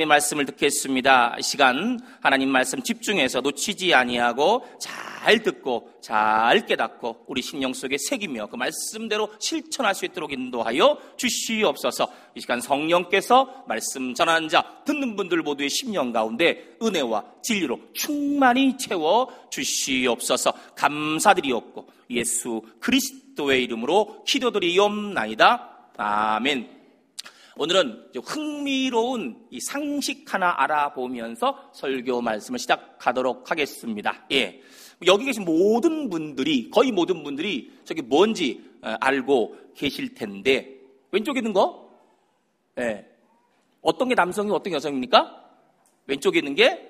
하나님의 말씀을 듣겠습니다. 이 시간 하나님 말씀 집중해서 놓치지 아니하고 잘 듣고 잘 깨닫고 우리 심령 속에 새기며 그 말씀대로 실천할 수 있도록 인도하여 주시옵소서. 이 시간 성령께서 말씀 전하는 자 듣는 분들 모두의 심령 가운데 은혜와 진리로 충만히 채워 주시옵소서. 감사드리옵고 예수 그리스도의 이름으로 기도드리옵나이다. 아멘. 오늘은 흥미로운 이 상식 하나 알아보면서 설교 말씀을 시작하도록 하겠습니다. 예. 여기 계신 모든 분들이, 거의 모든 분들이 저게 뭔지 알고 계실 텐데, 왼쪽에 있는 거? 예. 어떤 게 남성이 어떤 게 여성입니까? 왼쪽에 있는 게?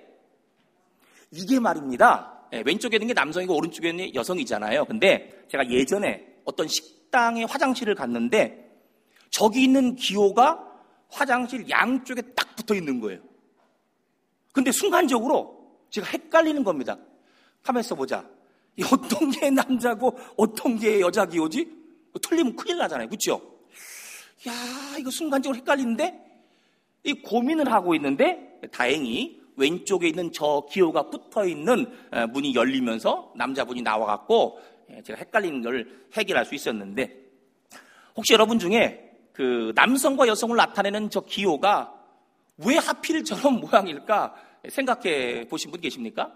이게 말입니다. 예. 왼쪽에 있는 게 남성이고 오른쪽에 있는 게 여성이잖아요. 근데 제가 예전에 어떤 식당에 화장실을 갔는데 저기 있는 기호가 화장실 양쪽에 딱 붙어 있는 거예요. 근데 순간적으로 제가 헷갈리는 겁니다. 가만있어 보자. 어떤 게 남자고 어떤 게 여자 기호지? 틀리면 큰일 나잖아요. 그렇죠? 야, 이거 순간적으로 헷갈리는데 이 고민을 하고 있는데 다행히 왼쪽에 있는 저 기호가 붙어 있는 문이 열리면서 남자분이 나와갖고 제가 헷갈리는 걸 해결할 수 있었는데, 혹시 여러분 중에 그 남성과 여성을 나타내는 저 기호가 왜 하필 저런 모양일까 생각해 보신 분 계십니까?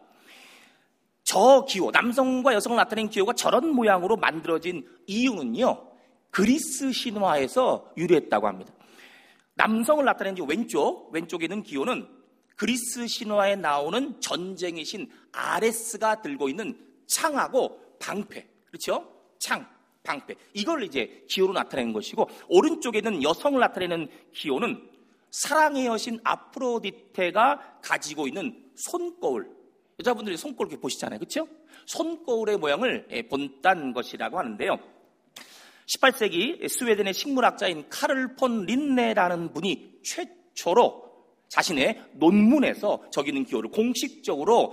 저 기호, 남성과 여성을 나타내는 기호가 저런 모양으로 만들어진 이유는요, 그리스 신화에서 유래했다고 합니다. 남성을 나타내는 왼쪽에 있는 기호는 그리스 신화에 나오는 전쟁의 신 아레스가 들고 있는 창하고 방패, 그렇죠? 창, 방패, 이걸 이제 기호로 나타내는 것이고, 오른쪽에 있는 여성을 나타내는 기호는 사랑의 여신 아프로디테가 가지고 있는 손거울, 여자분들이 손거울 이렇게 보시잖아요, 그렇죠? 손거울의 모양을 본딴 것이라고 하는데요. 18세기 스웨덴의 식물학자인 카를 폰 린네라는 분이 최초로 자신의 논문에서 저기 있는 기호를 공식적으로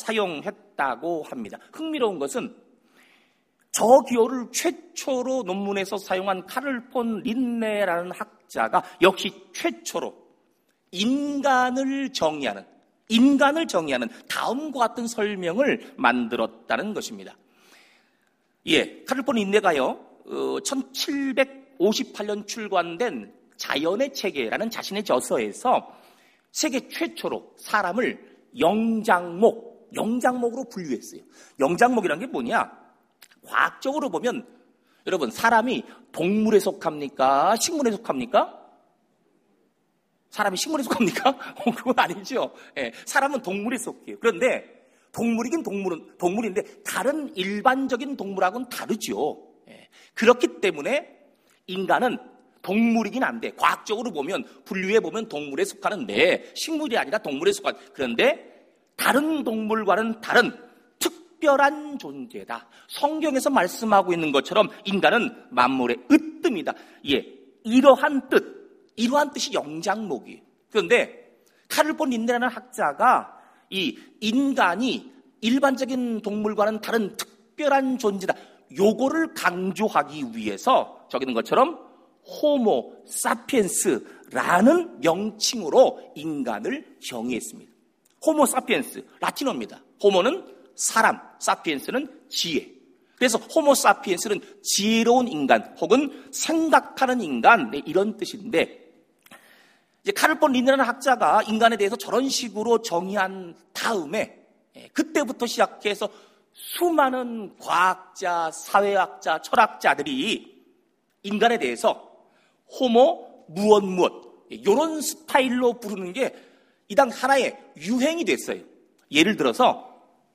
사용했다고 합니다. 흥미로운 것은 저 기호를 최초로 논문에서 사용한 카를 폰 린네라는 학자가 역시 최초로 인간을 정의하는 다음과 같은 설명을 만들었다는 것입니다. 예, 카를 폰 린네가요, 1758년 출간된 자연의 체계라는 자신의 저서에서 세계 최초로 사람을 영장목으로 분류했어요. 영장목이라는 게 뭐냐? 과학적으로 보면 여러분, 사람이 동물에 속합니까? 식물에 속합니까? 사람이 식물에 속합니까? 그건 아니죠. 예, 사람은 동물에 속해요. 그런데 동물이긴 동물인데 다른 일반적인 동물하고는 다르죠. 예, 그렇기 때문에 인간은 동물이긴 한데, 과학적으로 보면 분류해 보면 동물에 속하는데 식물이 아니라 동물에 속한, 그런데 다른 동물과는 다른 특별한 존재다. 성경에서 말씀하고 있는 것처럼 인간은 만물의 으뜸이다. 예, 이러한 뜻이 영장목이에요. 그런데 카를 폰 린네라는 학자가 이 인간이 일반적인 동물과는 다른 특별한 존재다, 요거를 강조하기 위해서 저기 있는 것처럼 호모 사피엔스라는 명칭으로 인간을 정의했습니다. 호모 사피엔스, 라틴어입니다. 호모는 사람, 사피엔스는 지혜. 그래서 호모 사피엔스는 지혜로운 인간 혹은 생각하는 인간, 이런 뜻인데, 이제 카를 폰 린네라는 학자가 인간에 대해서 저런 식으로 정의한 다음에 그때부터 시작해서 수많은 과학자, 사회학자, 철학자들이 인간에 대해서 호모 무엇 이런 스타일로 부르는 게 이당 하나의 유행이 됐어요. 예를 들어서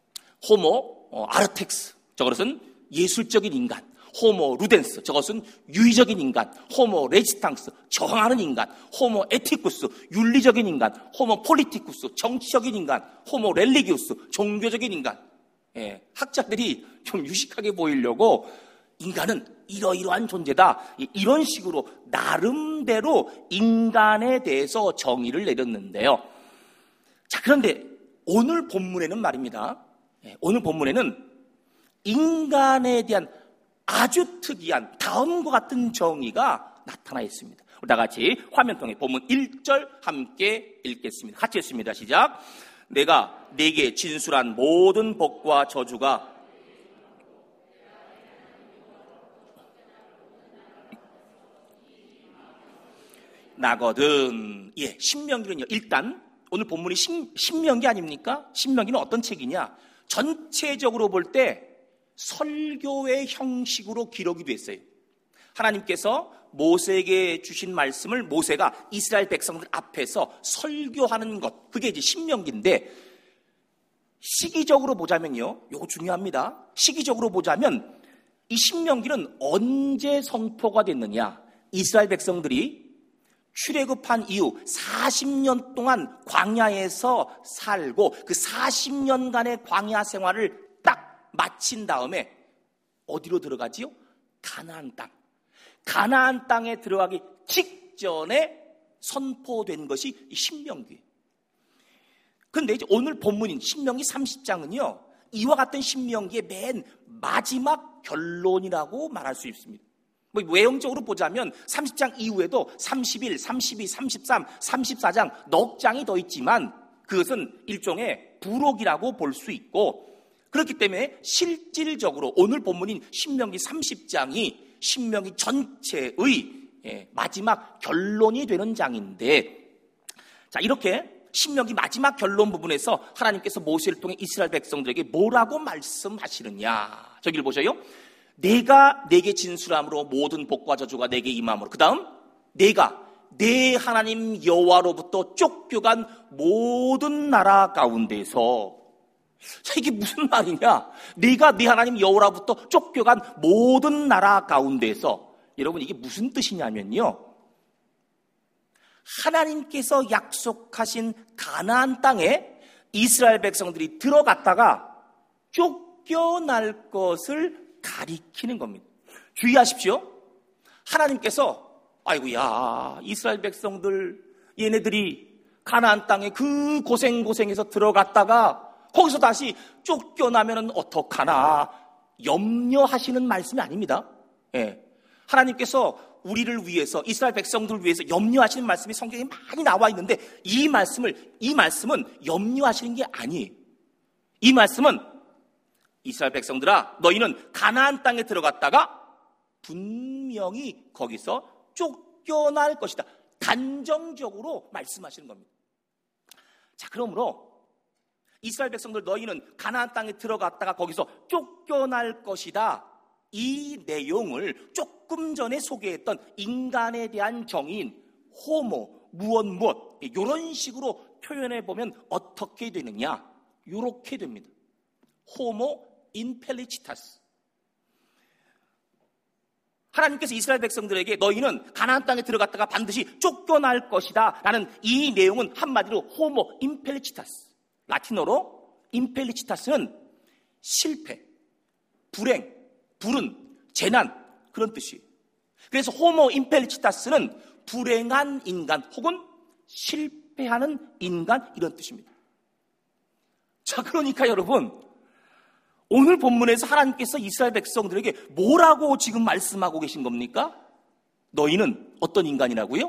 호모 아르텍스, 저것은 예술적인 인간, 호모 루덴스, 저것은 유의적인 인간, 호모 레지탕스, 저항하는 인간, 호모 에티쿠스, 윤리적인 인간, 호모 폴리티쿠스, 정치적인 인간, 호모 렐리기우스, 종교적인 인간. 예, 학자들이 좀 유식하게 보이려고 인간은 이러이러한 존재다, 이런 식으로 나름대로 인간에 대해서 정의를 내렸는데요. 자, 그런데 오늘 본문에는 말입니다. 오늘 본문에는 인간에 대한 아주 특이한 다음과 같은 정의가 나타나 있습니다. 우리 다 같이 화면 통해 본문 1절 함께 읽겠습니다. 같이 읽습니다. 시작. 내가 네게 진술한 모든 복과 저주가 나거든. 예, 신명기는요, 일단 오늘 본문이 신명기 아닙니까? 신명기는 어떤 책이냐? 전체적으로 볼 때 설교의 형식으로 기록이 됐어요. 하나님께서 모세에게 주신 말씀을 모세가 이스라엘 백성들 앞에서 설교하는 것, 그게 이제 신명기인데, 시기적으로 보자면요, 이거 중요합니다. 시기적으로 보자면 이 신명기는 언제 선포가 됐느냐? 이스라엘 백성들이 출애굽한 이후 40년 동안 광야에서 살고 그 40년간의 광야 생활을 딱 마친 다음에 어디로 들어가지요? 가나안 땅. 가나안 땅에 들어가기 직전에 선포된 것이 이 신명기예요. 그런데 이제 오늘 본문인 신명기 30장은요, 이와 같은 신명기의 맨 마지막 결론이라고 말할 수 있습니다. 외형적으로 보자면 30장 이후에도 31, 32, 33, 34장 넉 장이 더 있지만 그것은 일종의 부록이라고 볼 수 있고, 그렇기 때문에 실질적으로 오늘 본문인 신명기 30장이 신명기 전체의 마지막 결론이 되는 장인데, 자, 이렇게 신명기 마지막 결론 부분에서 하나님께서 모세를 통해 이스라엘 백성들에게 뭐라고 말씀하시느냐, 저기를 보셔요. 내가 내게 진술함으로 모든 복과 저주가 내게 임함으로, 그 다음 내가 내 하나님 여호와로부터 쫓겨간 모든 나라 가운데서, 자, 이게 무슨 말이냐? 내가 네 하나님 여호와로부터 쫓겨간 모든 나라 가운데서, 여러분 이게 무슨 뜻이냐면요, 하나님께서 약속하신 가나안 땅에 이스라엘 백성들이 들어갔다가 쫓겨날 것을 가리키는 겁니다. 주의하십시오. 하나님께서 아이고야, 이스라엘 백성들 얘네들이 가나안 땅에 그 고생해서 들어갔다가 거기서 다시 쫓겨나면 어떡하나 염려하시는 말씀이 아닙니다. 예. 하나님께서 우리를 위해서, 이스라엘 백성들을 위해서 염려하시는 말씀이 성경에 많이 나와 있는데, 이 말씀은 염려하시는 게 아니에요. 이 말씀은 이스라엘 백성들아, 너희는 가나안 땅에 들어갔다가 분명히 거기서 쫓겨날 것이다. 단정적으로 말씀하시는 겁니다. 자, 그러므로 이스라엘 백성들, 너희는 가나안 땅에 들어갔다가 거기서 쫓겨날 것이다. 이 내용을 조금 전에 소개했던 인간에 대한 정의인 호모, 무엇 이런 식으로 표현해 보면 어떻게 되느냐? 이렇게 됩니다. 호모 인펠리치타스. 하나님께서 이스라엘 백성들에게 너희는 가나안 땅에 들어갔다가 반드시 쫓겨날 것이다 라는 이 내용은 한마디로 호모 인펠리치타스. 라틴어로 인펠리치타스는 실패, 불행, 불운, 재난, 그런 뜻이에요. 그래서 호모 인펠리치타스는 불행한 인간 혹은 실패하는 인간, 이런 뜻입니다. 자, 그러니까 여러분, 오늘 본문에서 하나님께서 이스라엘 백성들에게 뭐라고 지금 말씀하고 계신 겁니까? 너희는 어떤 인간이라고요?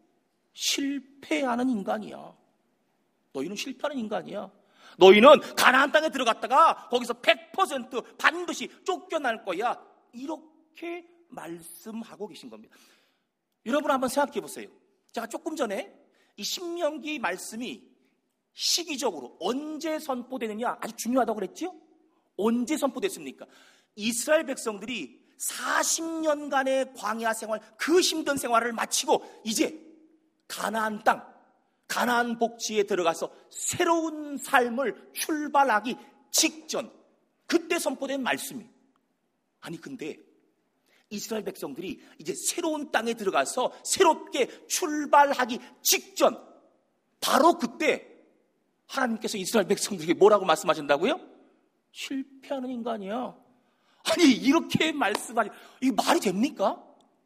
실패하는 인간이야. 너희는 실패하는 인간이야. 너희는 가나안 땅에 들어갔다가 거기서 100% 반드시 쫓겨날 거야. 이렇게 말씀하고 계신 겁니다. 여러분 한번 생각해 보세요. 제가 조금 전에 이 신명기 말씀이 시기적으로 언제 선포되느냐 아주 중요하다고 그랬죠? 언제 선포됐습니까? 이스라엘 백성들이 40년간의 광야 생활, 그 힘든 생활을 마치고 이제 가나안 땅, 가나안 복지에 들어가서 새로운 삶을 출발하기 직전, 그때 선포된 말씀이. 아니 근데 이스라엘 백성들이 이제 새로운 땅에 들어가서 새롭게 출발하기 직전, 바로 그때 하나님께서 이스라엘 백성들에게 뭐라고 말씀하신다고요? 실패하는 인간이야. 아니 이렇게 말씀하니 이게 말이 됩니까?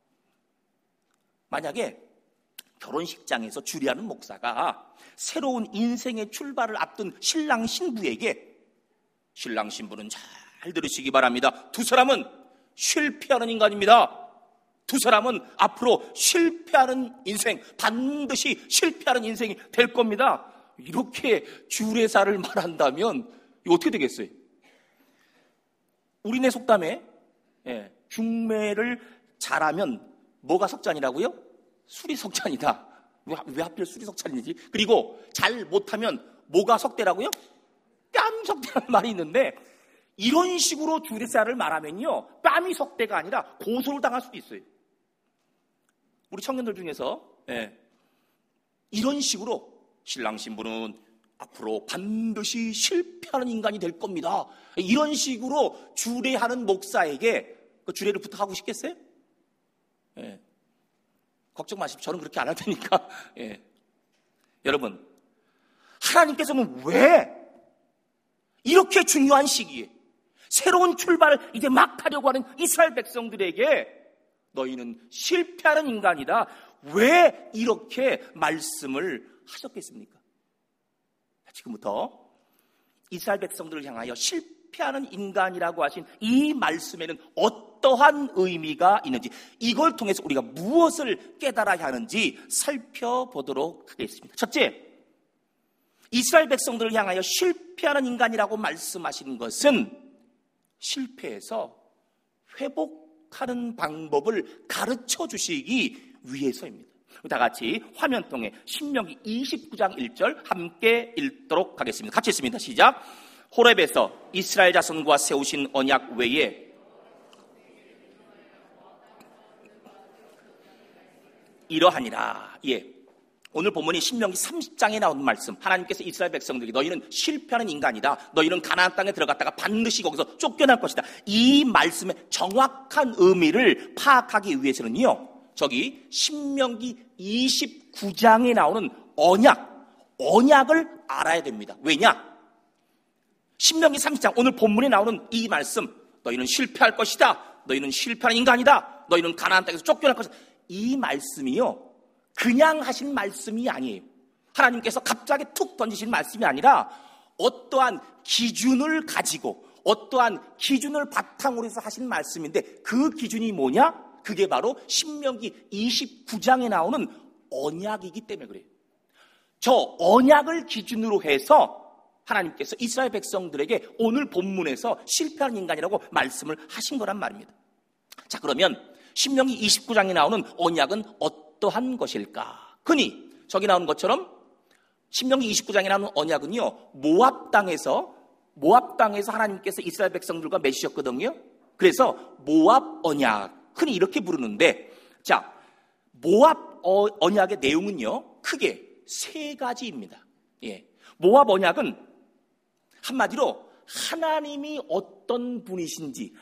만약에 결혼식장에서 주례하는 목사가 새로운 인생의 출발을 앞둔 신랑 신부에게, 신랑 신부는 잘 들으시기 바랍니다, 두 사람은 실패하는 인간입니다, 두 사람은 앞으로 실패하는 인생, 반드시 실패하는 인생이 될 겁니다. 이렇게 주례사를 말한다면 이거 어떻게 되겠어요? 우리네 속담에 중매를 잘하면 뭐가 석잔이라고요? 술이 석잔이다. 왜 하필 술이 석잔이지? 그리고 잘 못하면 뭐가 석대라고요? 뺨 석대라는 말이 있는데, 이런 식으로 주례사를 말하면요, 뺨이 석대가 아니라 고소를 당할 수도 있어요. 우리 청년들 중에서 이런 식으로 신랑 신부는 앞으로 반드시 실패하는 인간이 될 겁니다, 이런 식으로 주례하는 목사에게 그 주례를 부탁하고 싶겠어요? 걱정 마십시오. 저는 그렇게 안 할 테니까. 여러분, 하나님께서는 왜 이렇게 중요한 시기에 새로운 출발을 이제 막 하려고 하는 이스라엘 백성들에게 너희는 실패하는 인간이다, 왜 이렇게 말씀을 하셨겠습니까? 지금부터 이스라엘 백성들을 향하여 실패하는 인간이라고 하신 이 말씀에는 어떠한 의미가 있는지, 이걸 통해서 우리가 무엇을 깨달아야 하는지 살펴보도록 하겠습니다. 첫째, 이스라엘 백성들을 향하여 실패하는 인간이라고 말씀하신 것은 실패해서 회복하는 방법을 가르쳐 주시기 위해서입니다. 다 같이 화면 통해 신명기 29장 1절 함께 읽도록 하겠습니다. 같이 읽습니다. 시작. 호렙에서 이스라엘 자손과 세우신 언약 외에 이러하니라. 오늘 본문이 신명기 30장에 나오는 말씀, 하나님께서 이스라엘 백성들에게 너희는 실패하는 인간이다, 너희는 가나안 땅에 들어갔다가 반드시 거기서 쫓겨날 것이다, 이 말씀의 정확한 의미를 파악하기 위해서는요, 저기 신명기 29장에 나오는 언약을 알아야 됩니다. 왜냐? 신명기 30장 오늘 본문에 나오는 이 말씀, 너희는 실패할 것이다, 너희는 실패하는 인간이다, 너희는 가나안 땅에서 쫓겨날 것이다, 이 말씀이요, 그냥 하신 말씀이 아니에요. 하나님께서 갑자기 툭 던지신 말씀이 아니라 어떠한 기준을 가지고 어떠한 기준을 바탕으로 해서 하신 말씀인데, 그 기준이 뭐냐? 그게 바로 신명기 29장에 나오는 언약이기 때문에 그래요. 저 언약을 기준으로 해서 하나님께서 이스라엘 백성들에게 오늘 본문에서 실패하는 인간이라고 말씀을 하신 거란 말입니다. 자, 그러면 신명기 29장에 나오는 언약은 어떠한 것일까? 흔히 저기 나오는 것처럼 신명기 29장에 나오는 언약은요, 모압 땅에서 하나님께서 이스라엘 백성들과 맺으셨거든요. 그래서 모압 언약, 흔히 이렇게 부르는데, 자, 모압 언약의 내용은요, 크게 세 가지입니다. 모압 언약은 한마디로 하나님이 어떤 분이신지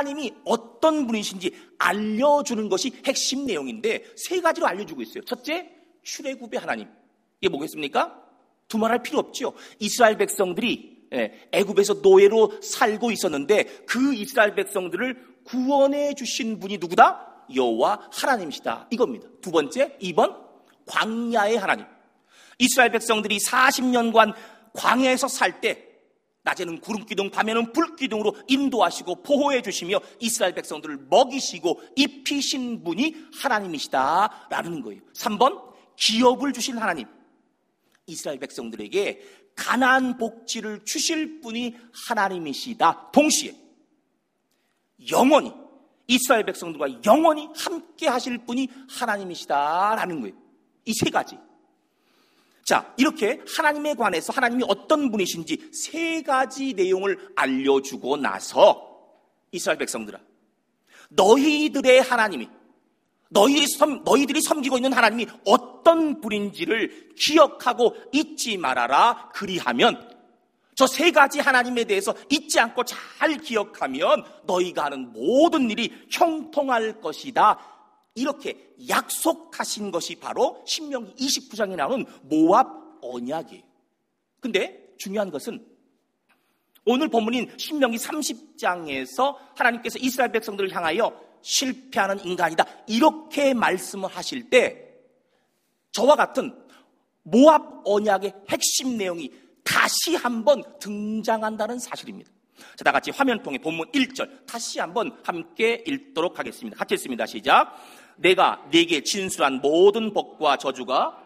알려주는 것이 핵심 내용인데, 세 가지로 알려주고 있어요. 첫째, 출애굽의 하나님. 이게 뭐겠습니까? 두말할 필요 없죠. 이스라엘 백성들이 애굽에서 노예로 살고 있었는데, 그 이스라엘 백성들을 구원해 주신 분이 누구다? 여호와 하나님이시다, 이겁니다. 두 번째, 2번, 광야의 하나님. 이스라엘 백성들이 40년간 광야에서 살 때 낮에는 구름기둥, 밤에는 불기둥으로 인도하시고 보호해 주시며 이스라엘 백성들을 먹이시고 입히신 분이 하나님이시다라는 거예요. 3번, 기업을 주신 하나님. 이스라엘 백성들에게 가나안 복지를 주실 분이 하나님이시다. 동시에 영원히 이스라엘 백성들과 영원히 함께 하실 분이 하나님이시다라는 거예요. 이 세 가지. 자, 이렇게 하나님에 관해서 하나님이 어떤 분이신지 세 가지 내용을 알려주고 나서 이스라엘 백성들아, 너희들의 하나님이, 너희들이 섬기고 있는 하나님이 어떤 분인지를 기억하고 잊지 말아라. 그리하면, 저 세 가지 하나님에 대해서 잊지 않고 잘 기억하면 너희가 하는 모든 일이 형통할 것이다. 이렇게 약속하신 것이 바로 신명기 29장에 나오는 모압 언약이에요. 근데 중요한 것은 오늘 본문인 신명기 30장에서 하나님께서 이스라엘 백성들을 향하여 실패하는 인간이다, 이렇게 말씀을 하실 때 저와 같은 모압 언약의 핵심 내용이 다시 한번 등장한다는 사실입니다. 자, 다 같이 화면 통해 본문 1절 다시 한번 함께 읽도록 하겠습니다. 같이 읽습니다. 시작. 내가 네게 진술한 모든 복과 저주가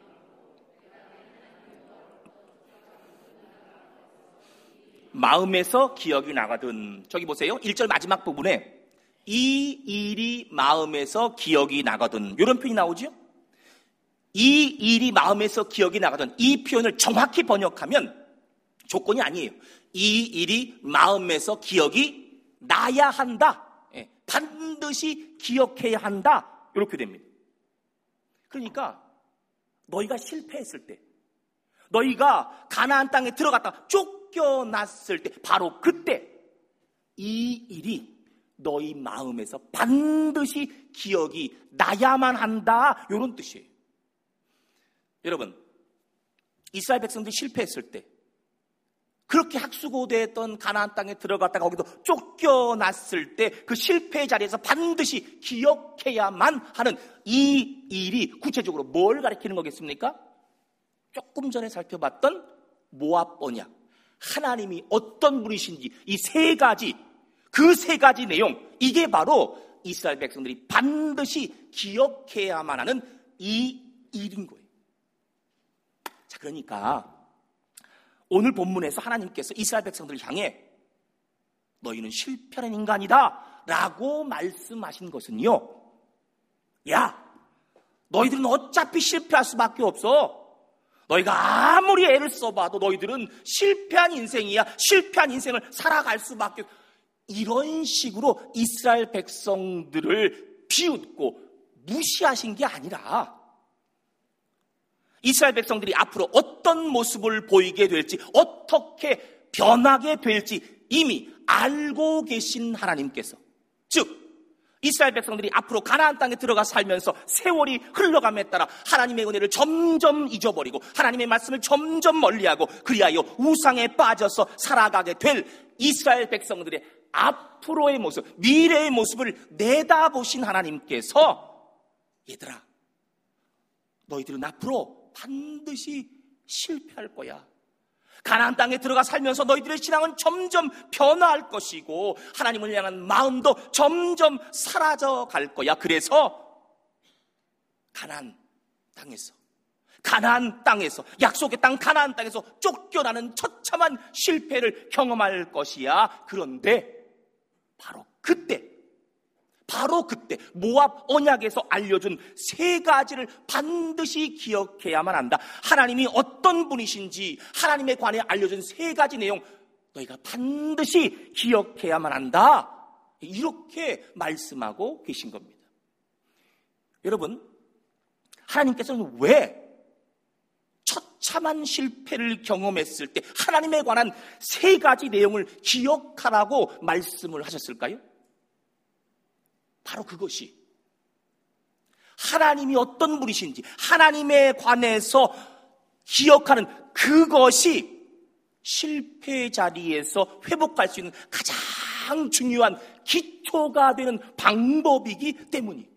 마음에서 기억이 나거든. 저기 보세요. 1절 마지막 부분에 이 일이 마음에서 기억이 나거든, 이런 표현이 나오죠. 이 일이 마음에서 기억이 나거든, 이 표현을 정확히 번역하면 조건이 아니에요. 이 일이 마음에서 기억이 나야 한다. 반드시 기억해야 한다. 이렇게 됩니다. 그러니까 너희가 실패했을 때, 너희가 가나안 땅에 들어갔다가 쫓겨났을 때, 바로 그때 이 일이 너희 마음에서 반드시 기억이 나야만 한다, 이런 뜻이에요. 여러분, 이스라엘 백성들이 실패했을 때, 그렇게 학수고대했던 가나안 땅에 들어갔다가 거기도 쫓겨났을 때 그 실패의 자리에서 반드시 기억해야만 하는 이 일이 구체적으로 뭘 가리키는 거겠습니까? 조금 전에 살펴봤던 모압 언약, 하나님이 어떤 분이신지, 이 세 가지, 그 세 가지 내용, 이게 바로 이스라엘 백성들이 반드시 기억해야만 하는 이 일인 거예요. 자, 그러니까 오늘 본문에서 하나님께서 이스라엘 백성들을 향해 너희는 실패하는 인간이다 라고 말씀하신 것은요, 야, 너희들은 어차피 실패할 수밖에 없어. 너희가 아무리 애를 써봐도 너희들은 실패한 인생이야. 실패한 인생을 살아갈 수밖에 없어. 이런 식으로 이스라엘 백성들을 비웃고 무시하신 게 아니라, 이스라엘 백성들이 앞으로 어떤 모습을 보이게 될지, 어떻게 변하게 될지 이미 알고 계신 하나님께서, 즉 이스라엘 백성들이 앞으로 가나안 땅에 들어가 살면서 세월이 흘러감에 따라 하나님의 은혜를 점점 잊어버리고 하나님의 말씀을 점점 멀리하고 그리하여 우상에 빠져서 살아가게 될 이스라엘 백성들의 앞으로의 모습, 미래의 모습을 내다보신 하나님께서, 얘들아, 너희들은 앞으로 반드시 실패할 거야. 가나안 땅에 들어가 살면서 너희들의 신앙은 점점 변화할 것이고 하나님을 향한 마음도 점점 사라져 갈 거야. 그래서 가나안 땅에서, 약속의 땅 가나안 땅에서 쫓겨나는 처참한 실패를 경험할 것이야. 그런데 바로 그때 모압 언약에서 알려준 세 가지를 반드시 기억해야만 한다. 하나님이 어떤 분이신지 하나님에 관해 알려준 세 가지 내용, 너희가 반드시 기억해야만 한다. 이렇게 말씀하고 계신 겁니다. 여러분, 하나님께서는 왜 처참한 실패를 경험했을 때 하나님에 관한 세 가지 내용을 기억하라고 말씀을 하셨을까요? 바로 그것이 하나님이 어떤 분이신지 하나님에 관해서 기억하는 그것이 실패 자리에서 회복할 수 있는 가장 중요한 기초가 되는 방법이기 때문이에요.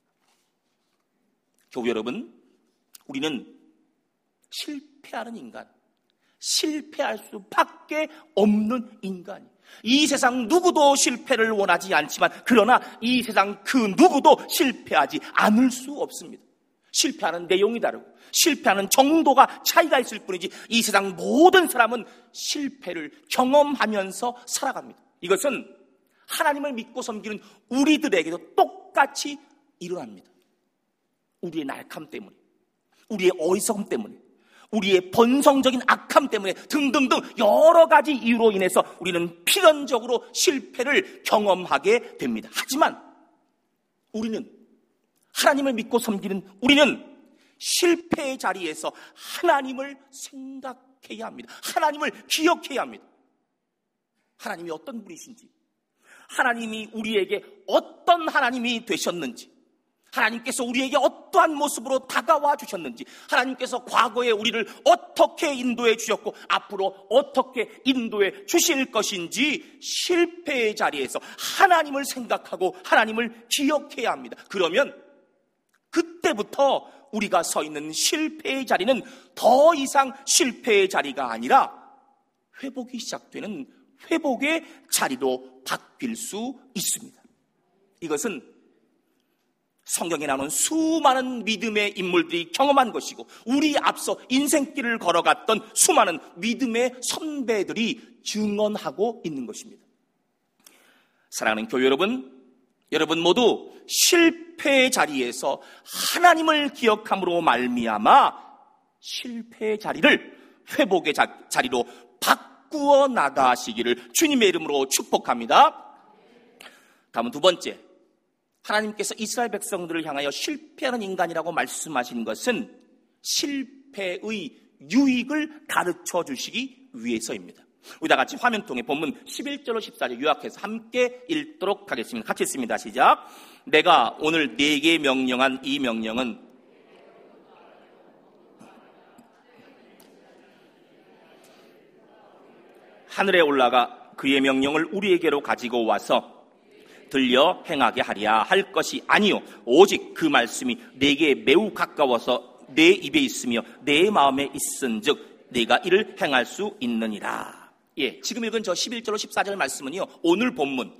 교우 여러분, 우리는 실패하는 인간, 실패할 수밖에 없는 인간이에요. 이 세상 누구도 실패를 원하지 않지만, 그러나 이 세상 그 누구도 실패하지 않을 수 없습니다. 실패하는 내용이 다르고 실패하는 정도가 차이가 있을 뿐이지 이 세상 모든 사람은 실패를 경험하면서 살아갑니다. 이것은 하나님을 믿고 섬기는 우리들에게도 똑같이 일어납니다. 우리의 날캄 때문에, 우리의 어리석음 때문에, 우리의 본성적인 악함 때문에 등등등 여러 가지 이유로 인해서 우리는 필연적으로 실패를 경험하게 됩니다. 하지만 우리는, 하나님을 믿고 섬기는 우리는 실패의 자리에서 하나님을 생각해야 합니다. 하나님을 기억해야 합니다. 하나님이 어떤 분이신지, 하나님이 우리에게 어떤 하나님이 되셨는지, 하나님께서 우리에게 어떠한 모습으로 다가와 주셨는지, 하나님께서 과거에 우리를 어떻게 인도해 주셨고 앞으로 어떻게 인도해 주실 것인지 실패의 자리에서 하나님을 생각하고 하나님을 기억해야 합니다. 그러면 그때부터 우리가 서 있는 실패의 자리는 더 이상 실패의 자리가 아니라 회복이 시작되는 회복의 자리로 바뀔 수 있습니다. 이것은 성경에 나오는 수많은 믿음의 인물들이 경험한 것이고 우리 앞서 인생길을 걸어갔던 수많은 믿음의 선배들이 증언하고 있는 것입니다. 사랑하는 교회 여러분 모두 실패의 자리에서 하나님을 기억함으로 말미암아 실패의 자리를 회복의 자리로 바꾸어 나가시기를 주님의 이름으로 축복합니다. 다음은 두 번째, 하나님께서 이스라엘 백성들을 향하여 실패하는 인간이라고 말씀하신 것은 실패의 유익을 가르쳐 주시기 위해서입니다. 우리 다 같이 화면통에 본문 11절로 14절 요약해서 함께 읽도록 하겠습니다. 같이 읽습니다. 시작. 내가 오늘 네게 명령한 이 명령은 하늘에 올라가 그의 명령을 우리에게로 가지고 와서 들려 행하게 하리라 할 것이 아니요 오직 그 말씀이 내게 매우 가까워서 내 입에 있으며 내 마음에 있은즉 내가 이를 행할 수 있느니라. 예, 지금 읽은 저 11절로 14절 말씀은요, 오늘 본문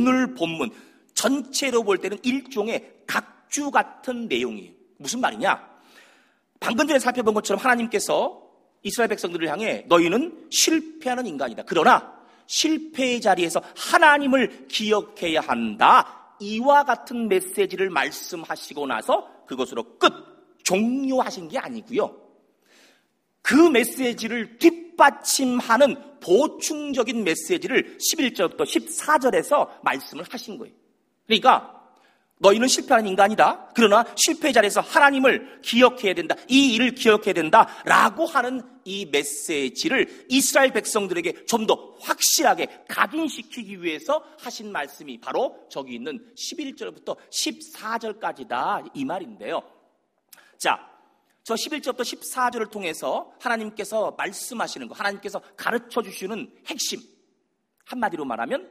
전체로 볼 때는 일종의 각주 같은 내용이에요. 무슨 말이냐? 방금 전에 살펴본 것처럼 하나님께서 이스라엘 백성들을 향해 너희는 실패하는 인간이다. 그러나 실패의 자리에서 하나님을 기억해야 한다. 이와 같은 메시지를 말씀하시고 나서 그것으로 끝, 종료하신 게 아니고요. 그 메시지를 뒷받침하는 보충적인 메시지를 11절부터 14절에서 말씀을 하신 거예요. 그러니까 너희는 실패하는 인간이다. 그러나 실패의 자리에서 하나님을 기억해야 된다. 이 일을 기억해야 된다라고 하는 이 메시지를 이스라엘 백성들에게 좀 더 확실하게 각인시키기 위해서 하신 말씀이 바로 저기 있는 11절부터 14절까지다 이 말인데요. 자, 저 11절부터 14절을 통해서 하나님께서 말씀하시는 거, 하나님께서 가르쳐 주시는 핵심, 한마디로 말하면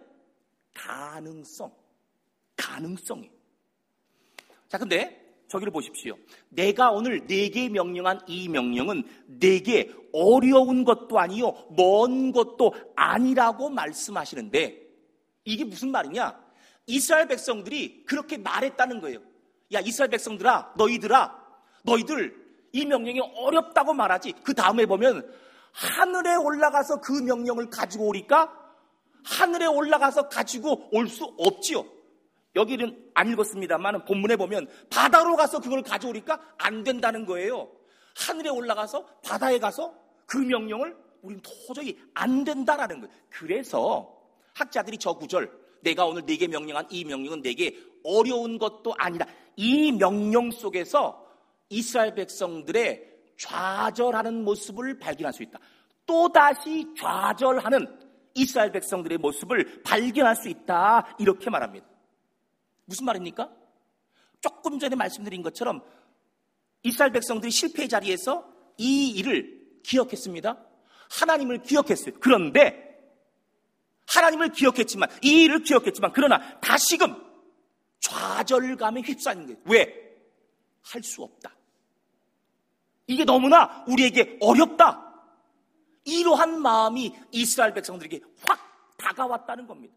가능성이에요. 자, 근데 저기를 보십시오. 내가 오늘 네게 명령한 이 명령은 네게 어려운 것도 아니요 먼 것도 아니라고 말씀하시는데 이게 무슨 말이냐? 이스라엘 백성들이 그렇게 말했다는 거예요. 야, 이스라엘 백성들아, 너희들 이 명령이 어렵다고 말하지. 그 다음에 보면 하늘에 올라가서 그 명령을 가지고 오니까 하늘에 올라가서 가지고 올 수 없지요. 여기는 안 읽었습니다만 본문에 보면 바다로 가서 그걸 가져오니까 안 된다는 거예요. 하늘에 올라가서 바다에 가서 그 명령을 우리는 도저히 안 된다라는 거예요. 그래서 학자들이 저 구절, 내가 오늘 네게 명령한 이 명령은 네게 어려운 것도 아니다. 이 명령 속에서 이스라엘 백성들의 좌절하는 모습을 발견할 수 있다. 또다시 좌절하는 이스라엘 백성들의 모습을 발견할 수 있다. 이렇게 말합니다. 무슨 말입니까? 조금 전에 말씀드린 것처럼 이스라엘 백성들이 실패의 자리에서 이 일을 기억했습니다. 하나님을 기억했어요. 그런데 하나님을 기억했지만, 이 일을 기억했지만, 그러나 다시금 좌절감에 휩싸이는 거예요. 왜? 할 수 없다. 이게 너무나 우리에게 어렵다. 이러한 마음이 이스라엘 백성들에게 확 다가왔다는 겁니다.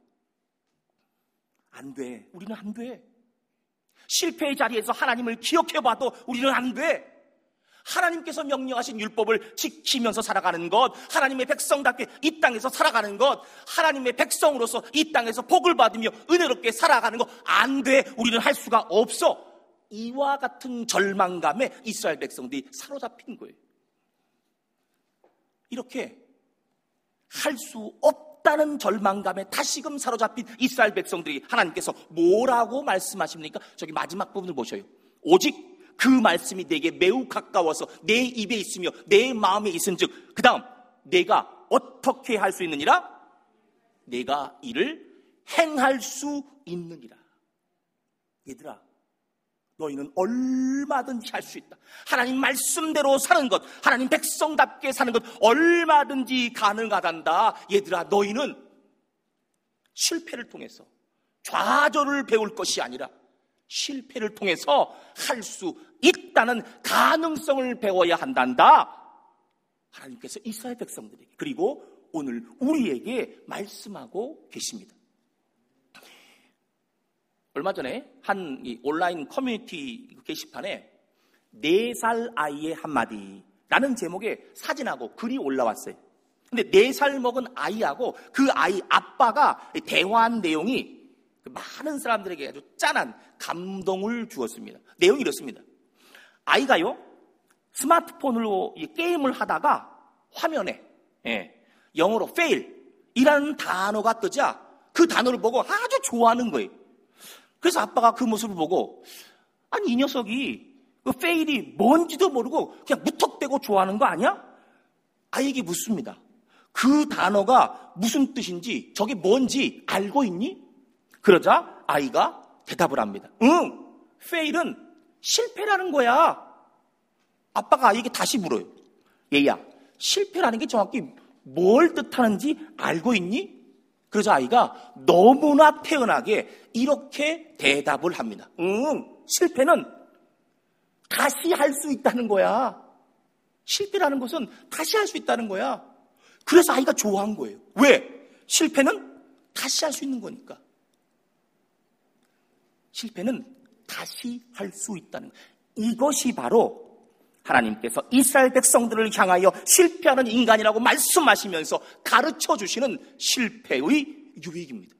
안 돼. 우리는 안 돼. 실패의 자리에서 하나님을 기억해봐도 우리는 안 돼. 하나님께서 명령하신 율법을 지키면서 살아가는 것, 하나님의 백성답게 이 땅에서 살아가는 것, 하나님의 백성으로서 이 땅에서 복을 받으며 은혜롭게 살아가는 것, 안 돼. 우리는 할 수가 없어. 이와 같은 절망감에 이스라엘 백성들이 사로잡힌 거예요. 이렇게 할 수 없다는 절망감에 다시금 사로잡힌 이스라엘 백성들이 하나님께서 뭐라고 말씀하십니까? 저기 마지막 부분을 보셔요. 오직 그 말씀이 내게 매우 가까워서 내 입에 있으며 내 마음에 있은즉, 그 다음 내가 어떻게 할 수 있느니라? 내가 이를 행할 수 있느니라. 얘들아, 너희는 얼마든지 할 수 있다. 하나님 말씀대로 사는 것, 하나님 백성답게 사는 것 얼마든지 가능하단다. 얘들아, 너희는 실패를 통해서 좌절을 배울 것이 아니라 실패를 통해서 할 수 있다는 가능성을 배워야 한단다. 하나님께서 이스라엘 백성들에게, 그리고 오늘 우리에게 말씀하고 계십니다. 얼마 전에 한 온라인 커뮤니티 게시판에 4살 아이의 한마디라는 제목의 사진하고 글이 올라왔어요. 근데 4살 먹은 아이하고 그 아이 아빠가 대화한 내용이 많은 사람들에게 아주 짠한 감동을 주었습니다. 내용이 이렇습니다. 아이가요, 스마트폰으로 게임을 하다가 화면에 영어로 fail이라는 단어가 뜨자 그 단어를 보고 아주 좋아하는 거예요. 그래서 아빠가 그 모습을 보고, 아니 이 녀석이 그 fail이 뭔지도 모르고 그냥 무턱대고 좋아하는 거 아니야? 아이에게 묻습니다. 그 단어가 무슨 뜻인지, 저게 뭔지 알고 있니? 그러자 아이가 대답을 합니다. 응, fail은 실패라는 거야. 아빠가 아이에게 다시 물어요. 얘야, 실패라는 게 정확히 뭘 뜻하는지 알고 있니? 그래서 아이가 너무나 태연하게 이렇게 대답을 합니다. 응, 실패는 다시 할 수 있다는 거야. 실패라는 것은 다시 할 수 있다는 거야. 그래서 아이가 좋아한 거예요. 왜? 실패는 다시 할 수 있는 거니까. 실패는 다시 할 수 있다는 거예요. 이것이 바로 하나님께서 이스라엘 백성들을 향하여 실패하는 인간이라고 말씀하시면서 가르쳐 주시는 실패의 유익입니다.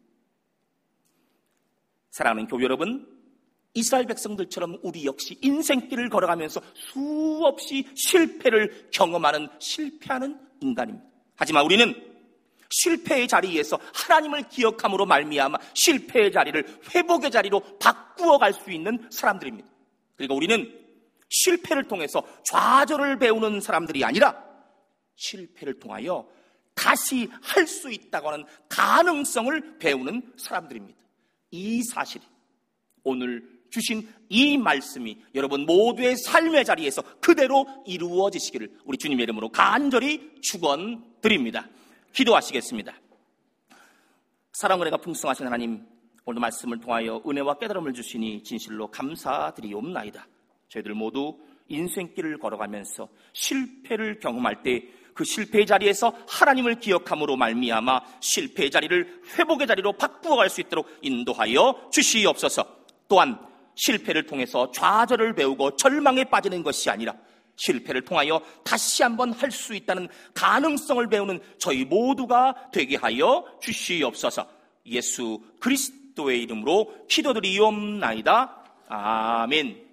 사랑하는 교회 여러분, 이스라엘 백성들처럼 우리 역시 인생길을 걸어가면서 수없이 실패를 경험하는 실패하는 인간입니다. 하지만 우리는 실패의 자리에서 하나님을 기억함으로 말미암아 실패의 자리를 회복의 자리로 바꾸어 갈 수 있는 사람들입니다. 그리고 우리는 실패를 통해서 좌절을 배우는 사람들이 아니라 실패를 통하여 다시 할 수 있다고 하는 가능성을 배우는 사람들입니다. 이 사실이 오늘 주신 이 말씀이 여러분 모두의 삶의 자리에서 그대로 이루어지시기를 우리 주님의 이름으로 간절히 축원드립니다. 기도하시겠습니다. 사랑 은혜가 풍성하신 하나님, 오늘 말씀을 통하여 은혜와 깨달음을 주시니 진실로 감사드리옵나이다. 저희들 모두 인생길을 걸어가면서 실패를 경험할 때 그 실패의 자리에서 하나님을 기억함으로 말미암아 실패의 자리를 회복의 자리로 바꾸어갈 수 있도록 인도하여 주시옵소서. 또한 실패를 통해서 좌절을 배우고 절망에 빠지는 것이 아니라 실패를 통하여 다시 한번 할 수 있다는 가능성을 배우는 저희 모두가 되게 하여 주시옵소서. 예수 그리스도의 이름으로 기도드리옵나이다. 아멘.